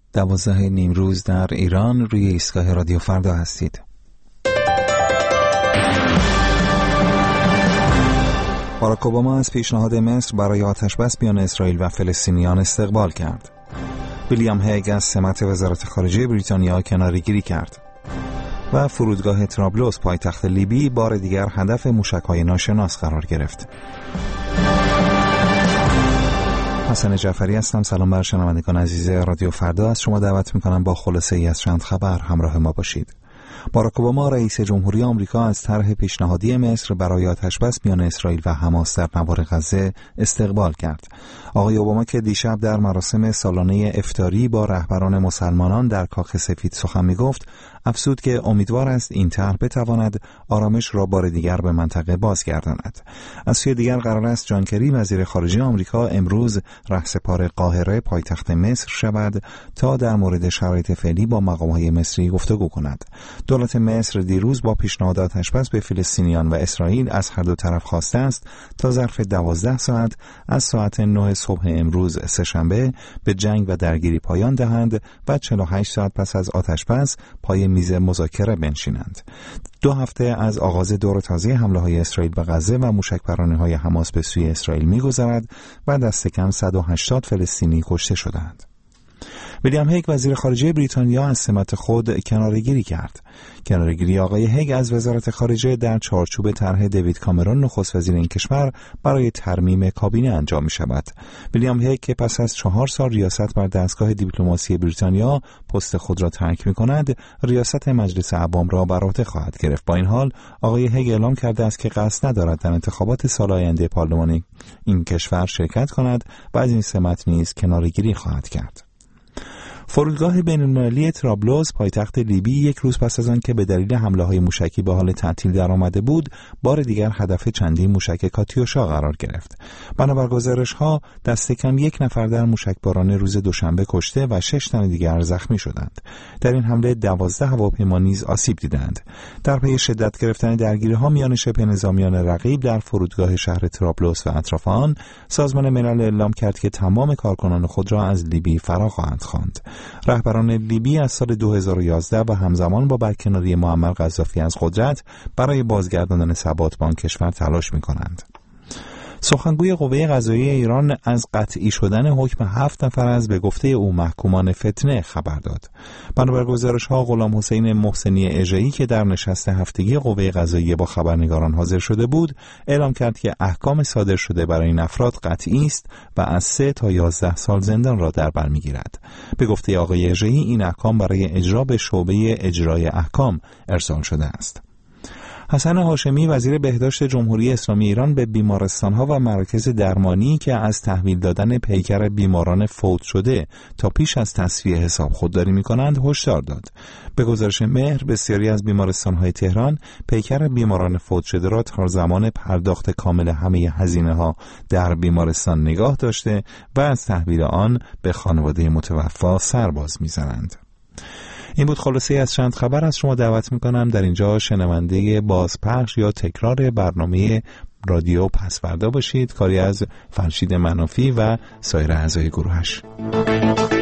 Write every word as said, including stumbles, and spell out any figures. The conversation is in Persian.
دوازده نیمروز در ایران روی ایستگاه رادیو فردا هستید. باراک اوباما از پیشنهاد مصر برای آتشبس میان اسرائیل و فلسطینیان استقبال کرد. ویلیام هگ از سمت وزارت خارجه بریتانیا کناره‌گیری کرد. و فرودگاه طرابلس پایتخت لیبی بار دیگر هدف موشک‌های ناشناس قرار گرفت. حسن جعفری هستم. سلام بر شنوندگان عزیز رادیو فردا. از شما دعوت می‌کنم با خلاصه ای از چند خبر همراه ما باشید. باراک اوباما رئیس جمهوری آمریکا از طرح پیشنهادی مصر برای آتشبس میان اسرائیل و حماس در نوار غزه استقبال کرد. آقای اوباما که دیشب در مراسم سالانه افطاری با رهبران مسلمانان در کاخ سفید سخن می‌گفت، افزود که امیدوار است این طرح بتواند آرامش را بار دیگر به منطقه بازگرداند. از سوی دیگر قرار است جان کری وزیر خارجه آمریکا امروز رهسپار قاهره پایتخت مصر شود تا در مورد شرایط فعلی با مقام‌های مصری گفتگو کند. دولت مصر دیروز با پیشنهاد آتشبس به فلسطینیان و اسرائیل از هر دو طرف خواسته است تا ظرف دوازده ساعت از ساعت نه صبح امروز سه‌شنبه به جنگ و درگیری پایان دهند و چهل و هشت ساعت پس از آتشبس پای میز مذاکره بنشینند. دو هفته از آغاز دور تازه حمله‌های اسرائیل به غزه و موشک‌پرانی‌های حماس به سوی اسرائیل می‌گذرد و دست کم صد و هشتاد فلسطینی کشته شدند. ویلیام هگ وزیر خارجه بریتانیا از سمت خود کناره‌گیری کرد. کناره‌گیری آقای هگ از وزارت خارجه در چارچوب طرح دیوید کامرون نخست وزیر این کشور برای ترمیم کابینه انجام می شود. ویلیام هگ که پس از چهار سال ریاست بر دستگاه دیپلماسی بریتانیا پست خود را ترک می کند، ریاست مجلس عوام را بر عهده خواهد گرفت. با این حال آقای هگ اعلام کرده است که قصد ندارد در انتخابات سال آینده پارلمانی این کشور شرکت کند و از این سمت نیز کناره‌گیری خواهد کرد. فرودگاه بین‌المللی طرابلس پایتخت لیبی یک روز پس از آن که به دلیل حمله‌های موشکی به حال تعطیل درآمده بود، بار دیگر هدف چندین موشک کاتیوشا قرار گرفت. بنابر گزارش‌ها دست کم یک نفر در موشکباران روز دوشنبه کشته و شش تن دیگر زخمی شدند. در این حمله دوازده هواپیما نیز آسیب دیدند. در پی شدت گرفتن درگیری‌ها میان شبه نظامیان رقیب در فرودگاه شهر طرابلس و اطراف آن، سازمان ملل اعلام کرد که تمام کارکنان خود را از لیبی فرا خواهند خواند. رهبران لیبی از سال دو هزار و یازده و همزمان با برکناری معمر قذافی از قدرت برای بازگرداندن ثبات به آن کشور تلاش می‌کنند. سخنگوی قوه قضاییه ایران از قطعی شدن حکم هفت نفر از به گفته او محکومان فتنه خبر داد. بنابر گزارش‌ها غلام حسین محسنی اژه‌ای که در نشست هفتگی قوه قضاییه با خبرنگاران حاضر شده بود، اعلام کرد که احکام صادر شده برای این افراد قطعی است و از سه تا یازده سال زندان را در بر می‌گیرد. به گفته آقای اژه‌ای این احکام برای اجرا به شعبه اجرای احکام ارسال شده است. حسن هاشمی وزیر بهداشت جمهوری اسلامی ایران به بیمارستان‌ها و مراکز درمانی که از تحویل دادن پیکر بیماران فوت شده تا پیش از تصفیه حساب خودداری می‌کنند هشدار داد. به گزارش مهر بسیاری از بیمارستان‌های تهران پیکر بیماران فوت شده را تا زمان پرداخت کامل همه هزینه‌ها در بیمارستان نگاه داشته و از تحویل آن به خانواده متوفی سر باز می‌زنند. این بود خلاصه از چند خبر. از شما دعوت میکنم در اینجا شنونده بازپخش یا تکرار برنامه رادیو پس فردا باشید. کاری از فرشید منافی و سایر اعضای گروهش.